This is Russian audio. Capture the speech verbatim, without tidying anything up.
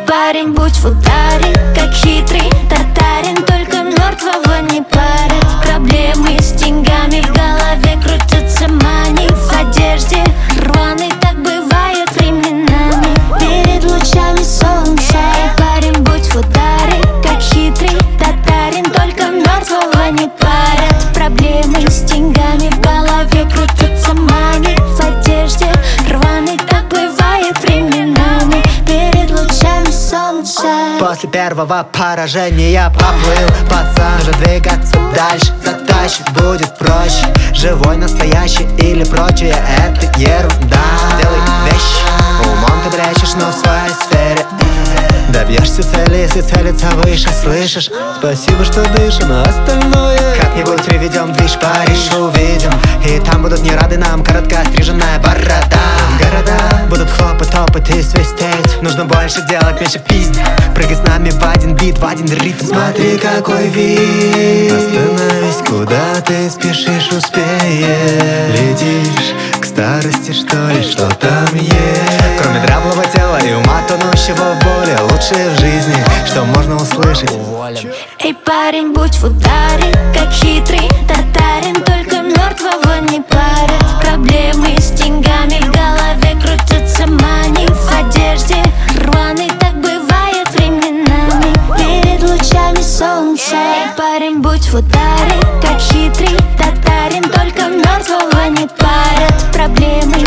парень, будь в ударе, как хитрый татарин, только мертвого не парят. Проблемы с деньгами в голове крутятся, мани в одежде рваной, так бывает временами. Перед лучами солнца, эй, парень, будь в ударе, как хитрый татарин, только мертвого не парят. Проблемы с деньгами в голове крутятся, мани в одежде рваной, так бывает временами. Перед лучами солнца. После первого поражения поплыл пацан, уже двигаться дальше, затащить будет проще. Живой, настоящий или прочее, это ерунда. Делай вещи, умом ты брячешь, но в своей сфере добьешься цели, если целиться выше, слышишь? Спасибо, что дышим, а остальное как-нибудь приведем, движ Париж увидим. И там будут не рады нам коротко стриженная борода. Города будут хлопать, топать и свистеть. Нужно больше делать, меньше пиздить. Прыгай с нами в один бит, в один ритм. Смотри, какой вид. Остановись, куда ты спешишь, успеешь. Летишь к старости, что ли, что там есть? Кроме дряблого тела и ума, тонущего в боли, лучшее в жизни, что можно услышать. Эй, парень, будь в ударе, как хитрый татарин, только мертвого не парят. Проблемы с деньгами в голове крутятся, мани в одежде рваной, так бывает временами. Перед лучами солнца, эй, парень, будь в ударе, как хитрый татарин, только мертвого не парят. Проблемы